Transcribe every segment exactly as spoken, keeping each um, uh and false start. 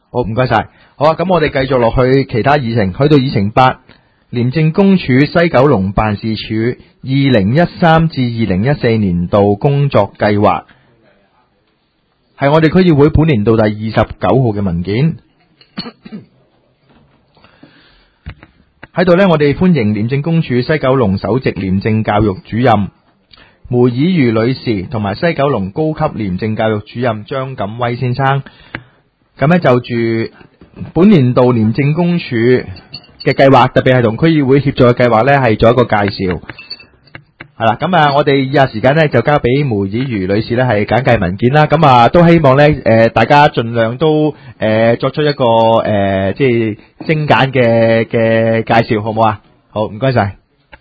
好，唔該晒。好啊，咁我哋繼續落去其他議程，去到議程八，廉政公署西九龍辦事處二零一三至二零一四年度工作計劃，係我哋區議會本年度第二十九號嘅文件。喺度呢，我哋歡迎廉政公署西九龍首席廉政教育主任梅綺如女士，同埋西九龍高級廉政教育主任張錦威先生。咁呢，就住本年度廉政公署嘅計劃，特別係同區議會協助嘅計劃呢，係做一個介紹。係啦，咁啊，我哋以下時間呢，就交俾梅綺如女士呢，係簡介文件啦。咁啊，都希望呢，誒、呃，大家盡量都誒、呃、作出一個誒、呃，即係精簡嘅嘅介紹，好唔好啊？好，唔該晒。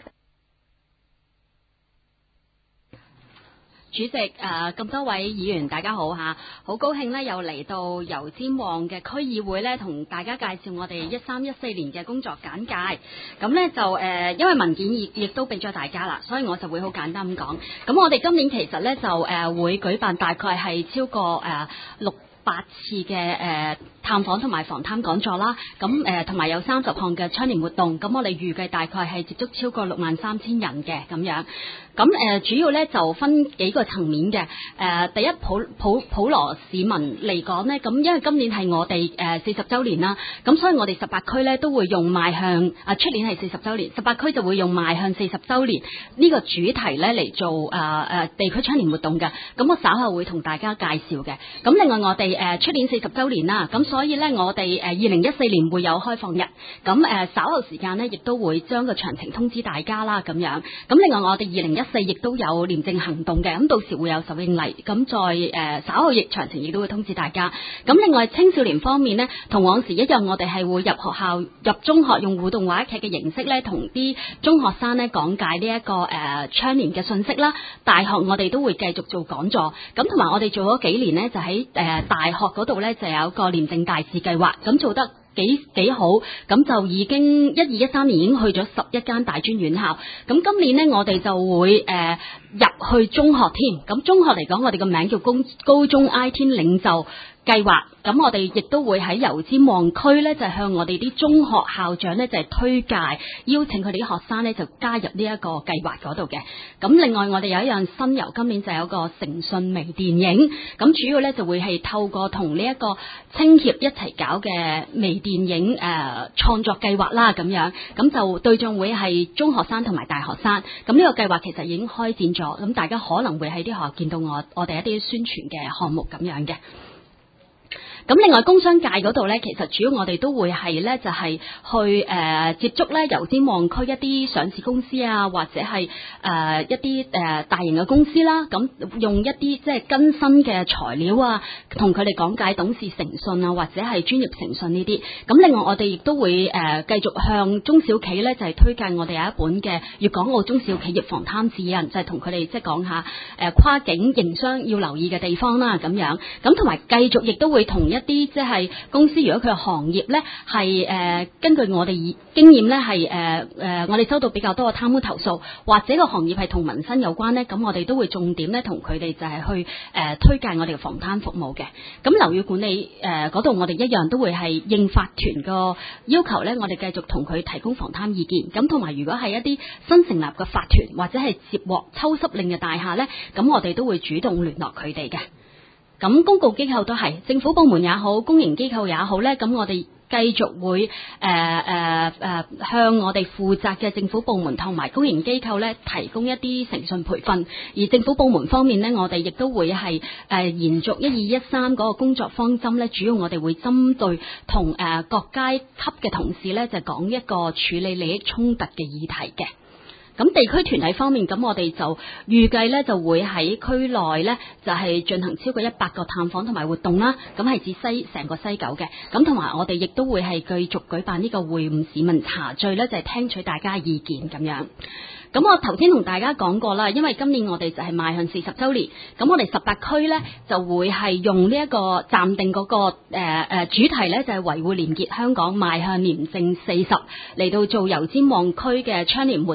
主席，誒、呃、咁多位議員大家好嚇，好高興呢又嚟到油尖旺嘅區議會呢，同大家介紹我哋一三一四年嘅工作簡介。咁呢就誒、呃，因為文件亦亦都俾咗大家啦，所以我就會好簡單咁講。咁我哋今年其實呢，就誒、呃、會舉辦大概係超過誒六八次嘅誒、呃、探訪同埋防貪講座啦。咁誒同埋有三十項嘅倡廉活動。咁我哋預計大概係接觸超過六萬三千人嘅咁樣。咁誒、呃、主要咧就分幾個層面嘅。誒、呃、第一普普普羅市民嚟講呢，咁因為今年係我哋誒四十週年啦，咁所以我哋十八區咧都會用邁向啊，出年係四十週年，十八區就會用邁向四十週年呢個主題咧嚟做誒誒、呃、地區倡廉活動嘅。咁我稍後會同大家介紹嘅。咁另外我哋誒出年四十週年啦，咁所以咧我哋誒二零一四年會有開放日。咁誒、呃、稍後時間呢，亦都會將個詳情通知大家啦咁樣。咁另外我哋二零一四亦都有廉政行動嘅，咁到時會有首映禮，咁再誒、呃、稍後亦詳情亦都會通知大家。咁另外青少年方面呢，同往時一樣，我哋係會入學校入中學用互動話劇嘅形式咧，同啲中學生咧講解呢、這、一個誒倡廉嘅信息啦。大學我哋都會繼續做講座，咁同埋我哋做咗幾年呢，就喺誒、呃、大學嗰度咧就有個廉政大使計劃，咁做得幾幾好，咁就已經一二一三年已經去咗十一間大專院校，咁今年呢，我哋就會誒、呃、入去中學添，咁中學嚟講我哋個名叫高高中 I T 領袖計劃，咁我哋亦都會喺油尖旺區呢，就向我哋啲中學校長呢，就係、是、推介，邀請佢哋啲學生呢，就加入呢一個計劃嗰度嘅。咁另外我哋有一樣新猷，今年就有個誠信微電影，咁主要呢，就會係透過同呢一個青協一齊搞嘅微電影誒、呃、創作計劃啦，咁樣，咁就對象會係中學生同埋大學生。咁呢個計劃其實已經開展咗，咁大家可能會喺啲學校見到我我哋一啲宣傳嘅項目咁樣嘅。咁另外工商界嗰度呢，其實主要我哋都會係呢，就係、是、去誒、呃、接觸呢油尖旺區一啲上市公司啊，或者係誒、呃、一啲誒、呃、大型嘅公司啦，咁用一啲即係更新嘅材料啊，同佢哋講解董事誠信啊，或者係專業誠信呢啲。咁另外我哋亦都會誒、呃、繼續向中小企呢，就係、是、推介我哋有一本嘅粵港澳中小企業防貪指引，就係同佢哋即係講下誒、呃、跨境營商要留意嘅地方啦，咁樣。咁同埋繼續亦都會同一啲即係公司，如果佢嘅行業咧係誒根據我哋經驗咧係誒誒我哋收到比較多嘅貪污投訴，或者個行業係同民生有關咧，咁我哋都會重點咧同佢哋就係去誒、呃、推介我哋嘅防貪服務嘅。咁樓宇管理誒嗰度我哋一樣都會係應法團個要求咧，我哋繼續同佢提供防貪意見。咁同埋如果係一啲新成立嘅法團或者係接獲抽濕令嘅大廈咧，咁我哋都會主動聯絡佢哋嘅。咁公共機構都係，政府部門也好，公營機構也好咧，咁我哋繼續會誒誒誒向我哋負責嘅政府部門同埋公營機構咧提供一啲誠信培訓，而政府部門方面咧，我哋亦都會係誒、呃、延續一二一三嗰個工作方針咧，主要我哋會針對同誒、呃、各階級嘅同事咧，就講一個處理利益衝突嘅議題嘅。咁地區團體方面，咁我哋就預計咧就會喺區內咧就係進行超過一百個探訪同埋活動啦。咁係指西成個西九嘅。咁同埋我哋亦都會係繼續舉辦呢個會晤市民茶聚咧，就係聽取大家意見咁樣。咁我頭先同大家講過啦，因為今年我哋就係邁向四十週年，咁我哋十八區呢就會係用呢一個暫定嗰、那個誒誒、呃、主題呢，就係、是、維護廉潔香港，邁向廉政四十嚟到做油尖旺區嘅倡廉活動嘅主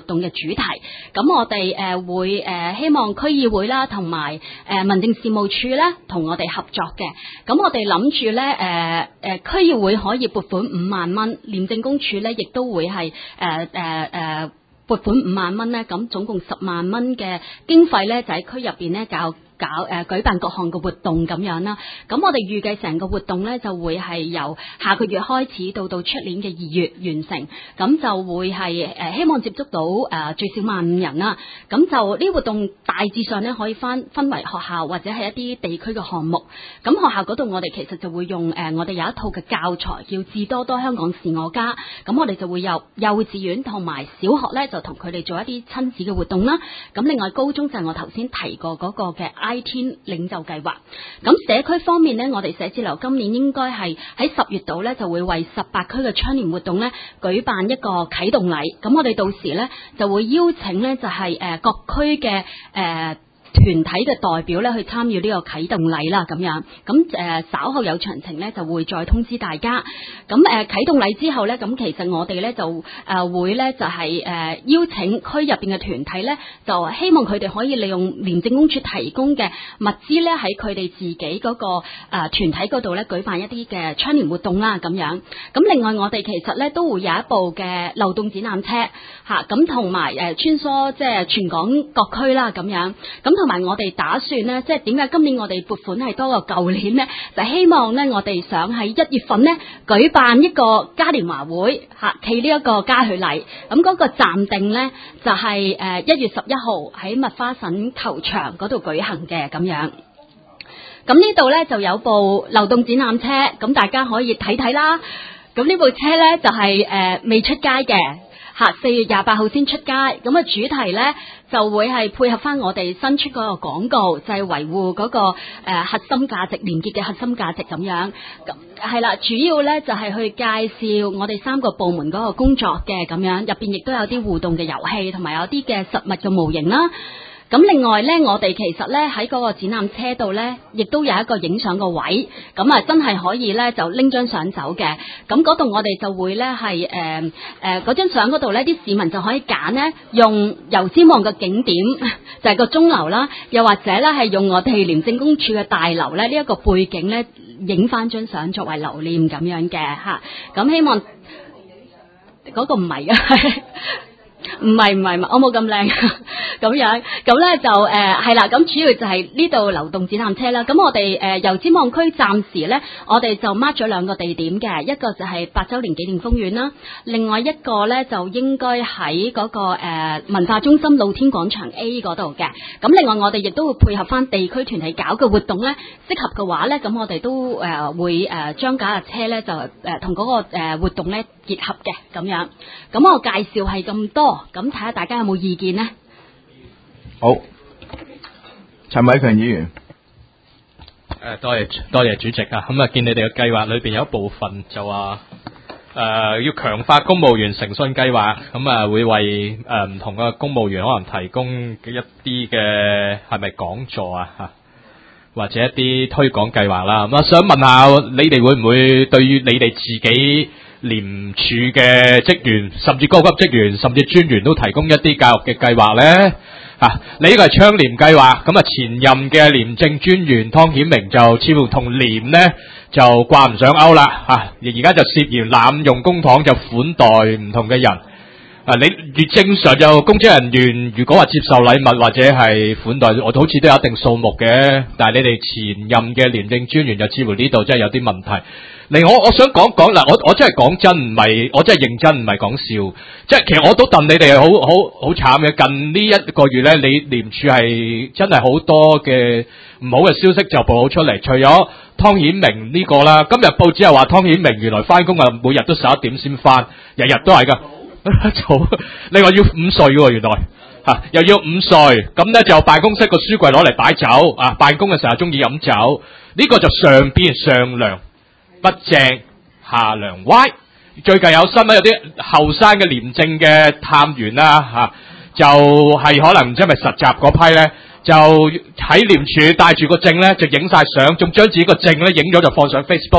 題。咁我哋誒、呃、會誒、呃、希望區議會啦，同埋誒民政事務處咧，同我哋合作嘅。咁我哋諗住咧誒誒區議會可以撥款五萬蚊，廉政公署咧亦都會係誒誒誒撥款五萬蚊咧，咁總共十萬蚊嘅經費咧，就喺區入邊咧搞。搞誒、呃、舉辦各項嘅活動咁樣啦，咁我哋預計成個活動咧就會係由下個月開始到到出年嘅二月完成，咁就會係誒、呃、希望接觸到誒、呃、最少萬五人啦。咁就呢活動大致上咧可以分分為學校或者係一啲地區嘅項目。咁學校嗰度我哋其實就會用誒、呃、我哋有一套嘅教材叫智多多香港是我家，咁我哋就會有幼稚園同埋小學咧就同佢哋做一啲親子嘅活動啦。咁另外高中就係我頭先提過嗰個嘅 I T 領袖計劃。咁社區方面呢，我哋寫字樓今年應該係喺十月度呢，就會為十八區嘅春年活動呢舉辦一個啟動禮。咁我哋到時呢，就會邀請呢，就係、是、誒、呃、各區嘅誒。呃團體嘅代表咧去參與呢個啟動禮啦，咁樣咁誒、呃、稍後有詳情咧就會再通知大家。咁誒、呃、啟動禮之後咧，咁其實我哋咧就誒、呃、會咧就係、是、誒、呃、邀請區入邊嘅團體咧，就希望佢哋可以利用廉政公署提供嘅物資咧，喺佢哋自己嗰、那個誒、呃、團體嗰度咧舉辦一啲嘅春年活動啦，咁樣。咁另外我哋其實咧都會有一部嘅流動展覽車嚇，咁同埋誒穿梭即係全港各區啦，咁樣咁。同埋我哋打算呢，即係點解今年我哋撥款係多過舊年呢？就希望呢，我哋想喺一月份呢舉辦一個嘉年華會嚇，暨呢一個嘉許禮。咁嗰個暫定呢，就係誒一月十一號喺麥花臣球場嗰度舉行嘅咁樣。咁呢度呢，就有部流動展覽車，咁大家可以睇睇啦。咁呢部車呢，就係、是、誒、呃、未出街嘅。嚇，四月廿八號先出街，咁啊主題呢就會係配合翻我哋新出嗰個廣告，就係、是、維護嗰、那個誒、呃、核心價值、連結嘅核心價值咁樣。咁係啦，主要呢就係、是、去介紹我哋三個部門嗰個工作嘅咁樣，入邊亦都有啲互動嘅遊戲，同埋有啲嘅實物嘅模型啦。咁另外咧，我哋其實咧喺嗰個展覽車度咧，亦都有一個影相個位，咁啊真係可以咧就拎張相走嘅。咁嗰度我哋就會咧係誒誒嗰張相嗰度咧，啲市民就可以揀咧用油尖旺嘅景點，就係個鐘樓啦，又或者咧係用我哋廉政公署嘅大樓咧呢一個背景咧影翻張相作為留念咁樣嘅嚇。咁希望嗰個唔係嘅。唔係唔係，我冇咁靚咁樣，咁咧就誒係啦，咁主要就係呢度流動展覽車啦。咁我哋誒油尖旺區暫時咧，我哋就 mark 咗兩個地點嘅，一個就係八週年紀念公園啦，另外一個咧就應該喺嗰個誒文化中心露天廣場 A 嗰度嘅。咁另外我哋亦都會配合翻地區團體搞嘅活動咧，適合嘅話咧，咁我哋都誒會誒將架架車咧就誒同嗰個誒活動咧結合嘅咁樣。咁我介紹係咁多。咁睇下大家有冇意見呢？ 好，陳偉強議員。 誒，多謝多謝主席啊！咁啊，見你哋嘅計劃裏邊有一部分就話誒、呃、要強化公務員誠信計劃，咁啊會為誒唔同嘅公務員可能提供一啲嘅係咪講座啊嚇，或者一啲推廣計劃啦。咁啊，想問下你哋會唔會對於你哋自己廉署嘅職員，甚至高級職員，甚至專員都提供一啲教育嘅計劃呢？啊，你呢個係倡廉計劃，咁啊前任嘅廉政專員湯顯明就似乎同廉呢就掛唔上鈎啦，嚇、啊！而家就涉嫌濫用公帑就款待唔同嘅人。啊，你越正常就公職人員，如果話接受禮物或者係款待，我好似都有一定數目嘅，但係你哋前任嘅廉政專員就似乎呢度真係有啲問題。嚟我我想講講嗱，我我真係講真唔係，我真係認真唔係講笑，即係其實我都戥你哋好好好慘嘅。近呢一個月咧，你廉署係真係好多嘅唔好嘅消息就報出嚟，除咗湯顯明呢個啦，今日報紙又話湯顯明原來翻工啊，每日都十一點先翻，日日都係噶。做另外要午睡喎，原來吓、啊、又要午睡，咁咧就辦公室個書櫃攞嚟擺酒啊，辦公嘅時候中意飲酒，呢、這個就上邊上梁不正下梁歪。最近有新聞，有啲後生嘅廉政嘅探員啦吓、啊，就係、是、可能唔知係咪實習嗰批咧，就喺廉署帶住個證咧就影晒相，仲將自己個證咧影咗就放上 Facebook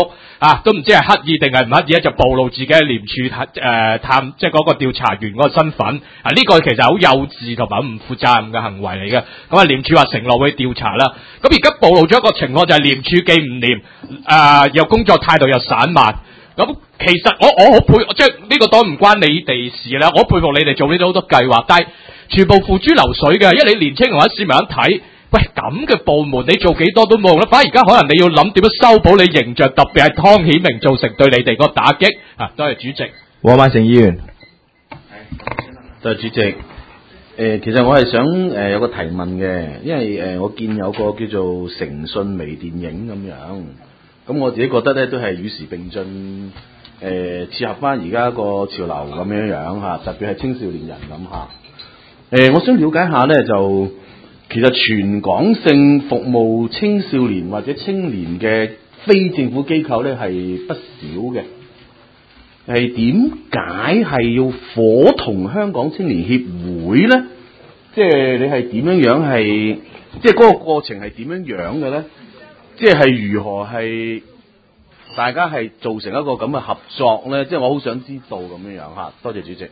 啊，都唔知係刻意定係唔刻意咧，就暴露自己嘅廉署誒探，即係嗰個調查員嗰個身份。啊，呢、這個其實好幼稚同埋唔負責任嘅行為嚟嘅。咁啊，廉署話承諾會調查啦。咁而家暴露咗一個情況就係廉署既唔廉，誒又工作態度又散漫。咁其實我我好佩，即係呢個當然唔關你哋事啦。我佩服你哋做呢啲好多計劃，但係全部付諸流水嘅，因為你年青人或者市民一睇。喂，咁嘅部門你做幾多都冇用啦，反而而家可能你要諗點樣修補你形象，特別係湯顯明造成對你哋個打擊啊！多謝主席， 黃萬成議員， 多謝主席。誒、呃，其實我係想誒、呃、有個提問嘅，因為誒、呃、我見有個叫做誠信微電影咁樣，咁我自己覺得咧都係與時並進，誒、呃、切合翻而家個潮流咁樣樣嚇，特別係青少年人咁嚇。誒、呃，我想了解下咧就。其實全港性服務青少年或者青年嘅非政府機構咧係不少嘅，係點解係要夥同香港青年協會咧？即係你係點樣樣係，即係嗰個過程係點樣樣嘅咧？即係係如何係大家係造成一個咁嘅合作咧？即係我好想知道咁樣樣嚇。多謝主席。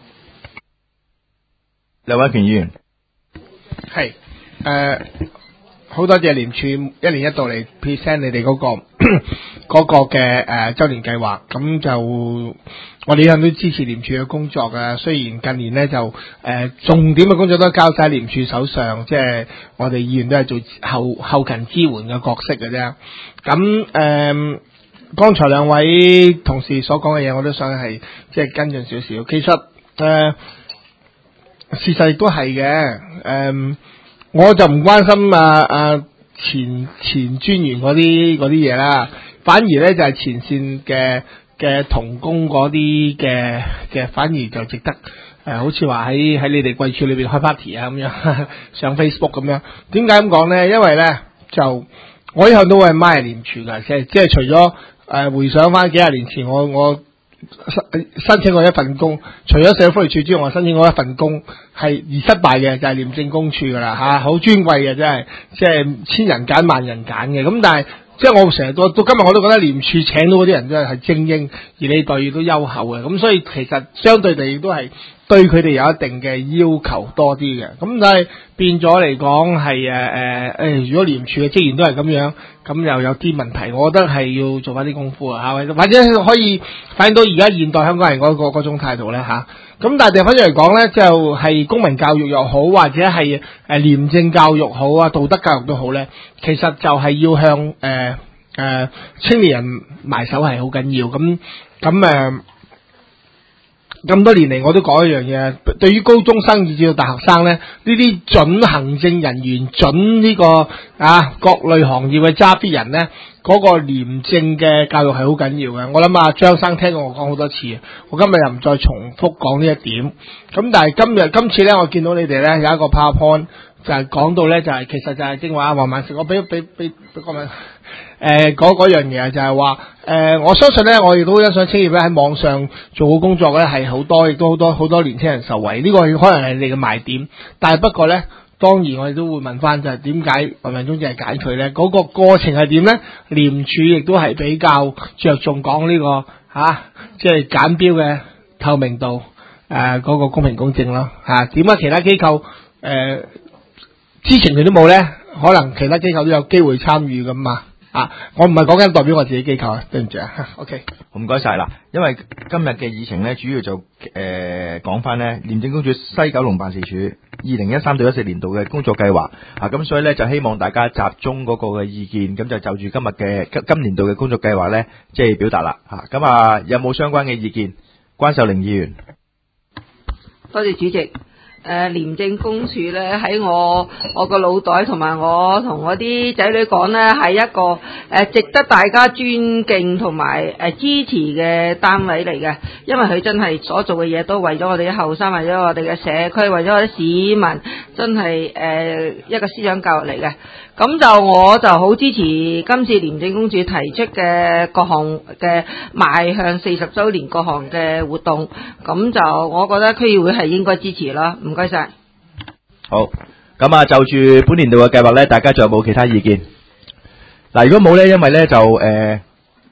劉偉權議員， 係。誒、呃，好多謝廉署一年一度嚟 present 你哋嗰、那個嗰個嘅誒周年計劃，咁就我哋一向都支持廉署嘅工作嘅。雖然近年咧就誒、呃、重點嘅工作都交晒廉署手上，即係我哋議員都係做後後勤支援嘅角色嘅啫。咁誒、呃，剛才兩位同事所講嘅嘢，我都想係即係跟進少少。其實誒、呃，事實亦都係嘅，誒、呃。我就唔關心啊啊前前專員嗰啲嗰啲嘢啦，反而咧就係、是、前線嘅嘅同工嗰啲嘅嘅，反而就值得誒、呃，好似話喺喺你哋貴處裏邊開 party 啊咁樣，呵呵上 Facebook 咁樣。點解咁講咧？因為咧就我以後都會係廉署噶，即係即係除咗誒、呃、回想翻幾廿年前我我。申申請過一份工，除咗社會福利署之外，我申請過一份工係而失敗嘅，就係、是、廉政公署噶啦吓，好尊貴嘅，真係即係千人揀萬人揀嘅。咁但係即係我成日到到今日我都覺得廉署請到嗰啲人真係係精英，而你待遇都優厚嘅。咁所以其實相對地亦都係對佢哋有一定嘅要求多啲嘅。咁但係變咗嚟講係誒誒誒，如果廉署嘅職員都係咁樣。咁又有啲問題，我覺得係要做翻啲功夫啊，或者可以反映到而家現代香港人嗰個嗰種態度咧吓。咁但係掉翻轉嚟講咧，就係公民教育又好，或者係誒廉政教育好啊，道德教育都好咧，其實就係要向誒誒、呃呃、青年人埋手係好緊要。咁咁誒。咁多年嚟，我都講一樣嘢，對於高中生以至到大學生咧，呢啲準行政人員、準呢、這個啊各類行業嘅揸 fit 人咧，嗰、那個廉政嘅教育係好緊要嘅。我諗啊，張生聽過我講好多次，我今日又唔再重複講呢一點。咁但係今日今次咧，我見到你哋咧有一個 PowerPoint 就係講到咧，就係、是、其實就係正話黃萬成，我俾俾俾俾個名。誒，嗰嗰樣嘢就係話，誒，我相信咧，我亦都欣賞青業咧喺網上做好工作咧，係好多，亦都好多好多年輕人受惠。呢個可能係你嘅賣點，但係不過咧，當然我哋都會問翻，就係點解芸芸中就係揀佢咧？嗰個過程係點咧？廉署亦都係比較着重講呢個吓，即係揀標嘅透明度，誒，嗰個公平公正咯，吓。點解其他機構誒知情權都冇咧？可能其他機構都有機會參與噶嘛？啊！我唔係講緊代表我自己機構啊，對唔住啊。OK， 唔該晒啦。因為今日嘅議程咧，主要就誒講翻咧廉政公署西九龍辦事處二零一三到一四年度嘅工作計劃啊，咁所以咧就希望大家集中嗰個嘅意見，咁就就住今日嘅今今年度嘅工作計劃咧，即係表達啦嚇。咁啊，有冇相關嘅意見？關秀玲議員， 多謝主席。誒、呃、廉政公署咧喺我我個腦袋同埋我同我啲仔女講咧係一個誒、呃、值得大家尊敬同埋誒支持嘅單位嚟嘅，因為佢真係所做嘅嘢都為咗我哋嘅後生，為咗我哋嘅社區，為咗我哋市民，真係誒、呃、一個思想教育嚟嘅。咁就我就好支持今次廉政公署提出嘅各項嘅邁向四十週年各項嘅活動，咁就我覺得區議會係應該支持啦。唔該晒。 好，咁啊，就住本年度嘅計劃咧，大家仲有冇其他意見？嗱，如果冇咧，因為咧就誒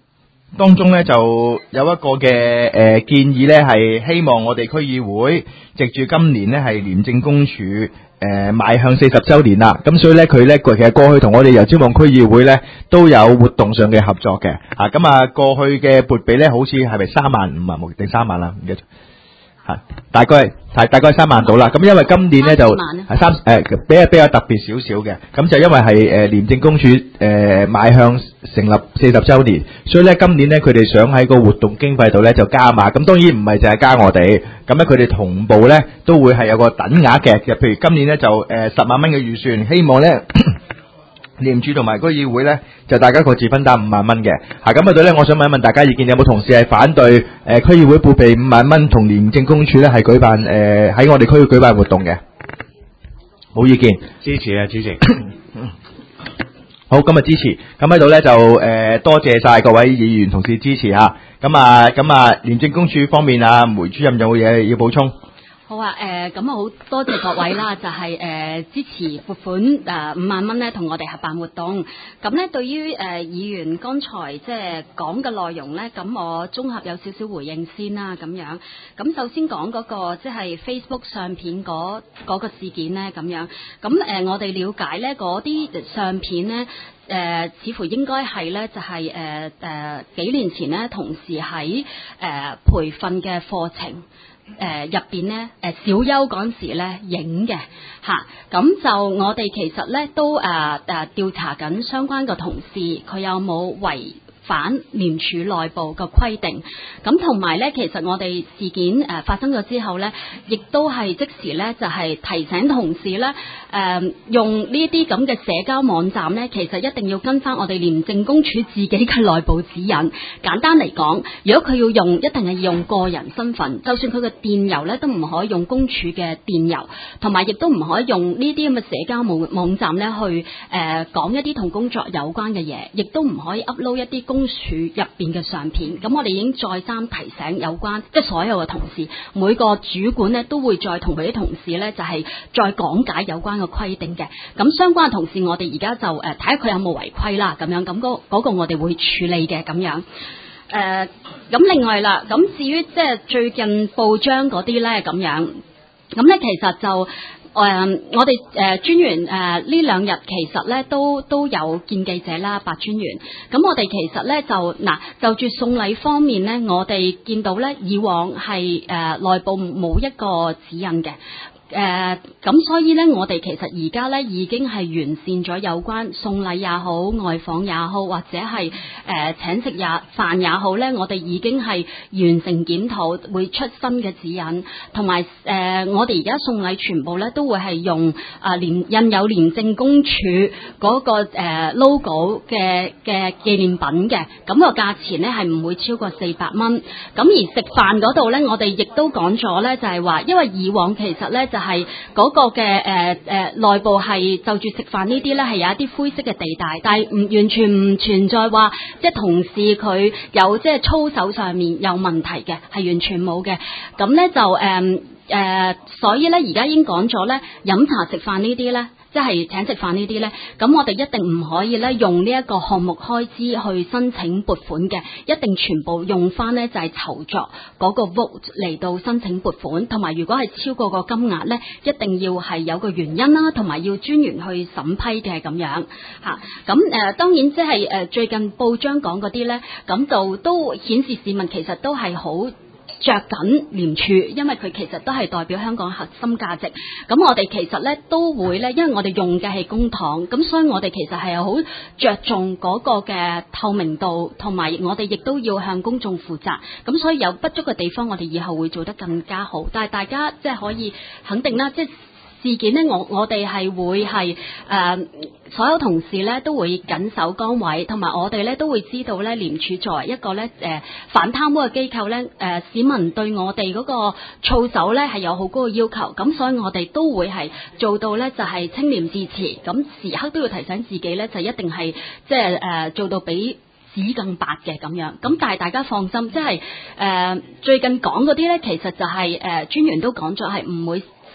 當中咧就有一個嘅誒、呃、建議咧，係希望我哋區議會藉住今年咧係廉政公署誒邁向四十週年啦，咁所以咧佢咧其實過去同我哋油尖旺區議會咧都有活動上嘅合作嘅，啊咁啊過去嘅撥備咧好似係咪三萬五啊，定三萬啦，唔記得。大概係大概三萬到啦，咁因為今年咧就係三誒比較比較特別少少嘅，咁就因為係誒廉政公署誒邁向成立四十週年，所以咧今年咧佢哋想喺個活動經費度咧就加碼，咁當然唔係淨係加我哋，咁咧佢哋同步咧都會係有個等額嘅，譬如今年咧就誒十萬蚊嘅預算，希望咧。廉署同埋區議會咧，就大家各自分擔五萬蚊嘅。嚇咁啊，對咧，我想問一問大家意見，有冇同事係反對誒、呃、區議會撥備五萬蚊同廉政公署咧係舉辦誒喺、呃、我哋區舉辦活動嘅？冇意見， 支持啊，主席。 好，今日支持。咁喺度咧就誒、呃、多謝晒各位議員同事支持嚇。咁啊咁啊，廉政公署方面啊，梅主任有冇嘢要補充？ 好啊，誒咁啊好多謝各位啦，就係、是、誒、呃、支持撥款誒五、呃、萬蚊咧，同我哋合辦活動。咁咧對於誒、呃、議員剛才即係講嘅內容咧，咁我綜合有少少回應先啦，咁樣。咁首先講嗰、那個即係、就是、Facebook 相片嗰、那個事件咧，咁樣。咁誒、呃、我哋了解咧嗰啲相片咧。誒、呃，似乎應該係咧，就係誒誒幾年前咧，同時喺誒、呃、培訓嘅課程誒入邊咧，誒小休嗰陣時咧影嘅嚇，咁就我哋其實咧都誒誒調查緊相關嘅同事，佢有冇違反廉署內部嘅規定，咁同埋咧，其實我哋事件誒、呃、發生咗之後咧，亦都係即時咧就係、是、提醒同事咧，誒、呃、用呢啲咁嘅社交網站咧，其實一定要跟翻我哋廉政公署自己嘅內部指引。簡單嚟講，如果佢要用，一定係要用個人身份，就算佢嘅電郵咧都唔可以用公署嘅電郵，同埋亦都唔可以用呢啲咁嘅社交網網站咧去誒、呃、講一啲同工作有關嘅嘢，亦都唔可以 upload 一啲公署入邊嘅相片。咁我哋已經再三提醒有關，即係所有嘅同事，每個主管咧都會再同佢啲同事咧就係、是、再講解有關嘅規定嘅。咁相關嘅同事，我哋而家就誒睇下佢有冇違規啦，咁樣咁嗰嗰個我哋會處理嘅咁樣。誒、呃，咁另外啦，咁至於即係最近報章嗰啲咧咁樣，咁咧其實就。誒、呃，我哋誒、呃、專員誒呢兩日其實咧都都有見記者啦，白專員。咁我哋其實咧就嗱，就住送禮方面咧，我哋見到咧以往係誒、呃、內部冇一個指引嘅。誒、呃，咁所以咧，我哋其實而家咧已經係完善咗有關送禮也好、外訪也好，或者係誒、呃、請食也飯也好咧，我哋已經係完成檢討，會出新嘅指引，同埋誒我哋而家送禮全部咧都會係用啊廉、呃、印有廉政公署嗰、那個誒、呃、logo 嘅嘅紀念品嘅，咁、那個價錢咧係唔會超過四百蚊。咁而食飯嗰度咧，我哋亦都講咗咧，就係、是、話，因為以往其實咧就係嗰個嘅誒誒內部係就住食飯呢啲咧係有一啲灰色嘅地帶，但係唔完全唔存在話即係同事佢有即係操守上面有問題嘅，係完全冇嘅。咁咧就誒誒、呃，所以咧而家已經講咗咧，飲茶食飯呢啲咧。即係請食飯呢啲呢，咁我哋一定唔可以呢用呢一個項目開支去申請撥款嘅，一定全部用翻呢就係籌作嗰個 vote 嚟到申請撥款，同埋如果係超過個金額呢，一定要係有個原因啦，同埋要專員去審批嘅咁樣嚇。咁誒、呃、當然即係誒最近報章講嗰啲呢，咁就都顯示市民其實都係好着緊廉署，因為佢其實都係代表香港核心價值。咁我哋其實咧都會咧，因為我哋用嘅係公帑，咁所以我哋其實係好着重嗰個嘅透明度，同埋我哋亦都要向公眾負責。咁所以有不足嘅地方，我哋以後會做得更加好。但係大家即係可以肯定啦，即係事件呢，我我哋係會係誒、呃、所有同事咧都會緊守崗位，同埋我哋咧都會知道咧廉署作為一個咧誒、呃、反貪污嘅機構咧，誒、呃、市民對我哋嗰個操守咧係有好高嘅要求，咁所以我哋都會係做到咧就係、是、清廉自持，咁時刻都要提醒自己咧就一定係即係誒做到比紙更白嘅咁樣。咁但係大家放心，即係誒最近講嗰啲咧，其實就係、是、誒、呃、專員都講咗係唔會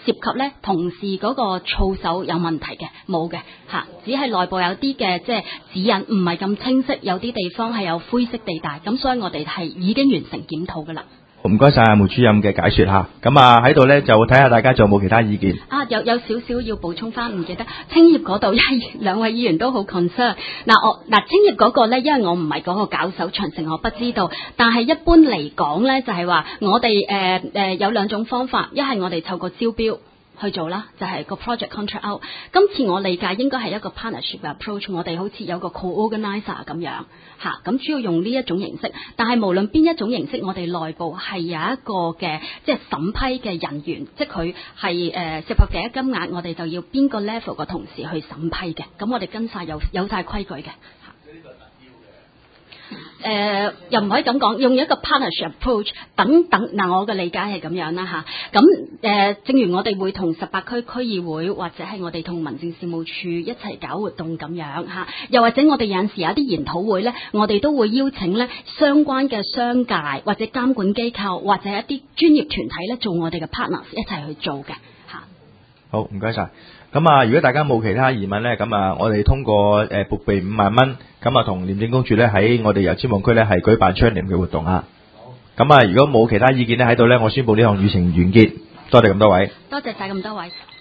涉及咧同事嗰個操守有問題嘅，冇嘅嚇，只係內部有啲嘅即係指引唔係咁清晰，有啲地方係有灰色地帶，咁所以我哋係已經完成檢討㗎啦。 唔該晒阿梅主任嘅解說吓，咁啊喺度咧就睇下大家仲有冇其他意見。 啊，有有少少要補充翻，唔記得青葉嗰度，因為兩位議員都好 concern。嗱我嗱青葉嗰個咧，因為我唔係嗰個搞手，詳情我不知道。但係一般嚟講咧，就係話我哋誒誒有兩種方法，一係我哋透過招標去做啦，就係、是、個 project contract out。今次我理解應該係一個 partnership approach， 我哋好似有個 co-organizer 咁樣嚇，咁主要用呢一種形式。但係無論邊一種形式，我哋內部係有一個嘅即係審批嘅人員，即係佢係誒涉及幾多金額，我哋就要邊個 level 嘅同事去審批嘅。咁我哋跟晒有有曬規矩嘅。誒、呃、又唔可以咁講，用一個 partnership approach 等等嗱、呃，我嘅理解係咁樣啦嚇。咁、啊、誒、呃，正如我哋會同十八區區議會或者係我哋同民政事務處一齊搞活動咁樣嚇、啊，又或者我哋有陣時有啲研討會咧，我哋都會邀請咧相關嘅商界或者監管機構或者一啲專業團體咧做我哋嘅 partners 一齊去做嘅嚇。啊、 好，唔該晒。咁啊，如果大家冇其他疑問咧，咁啊，我哋通過誒撥備五萬蚊，咁啊，同廉政公署咧喺我哋油尖旺區咧係舉辦雙廉嘅活動啊。咁啊，如果冇其他意見咧喺度咧，我宣布呢項議程完結。多謝咁多位。 多謝晒咁多位。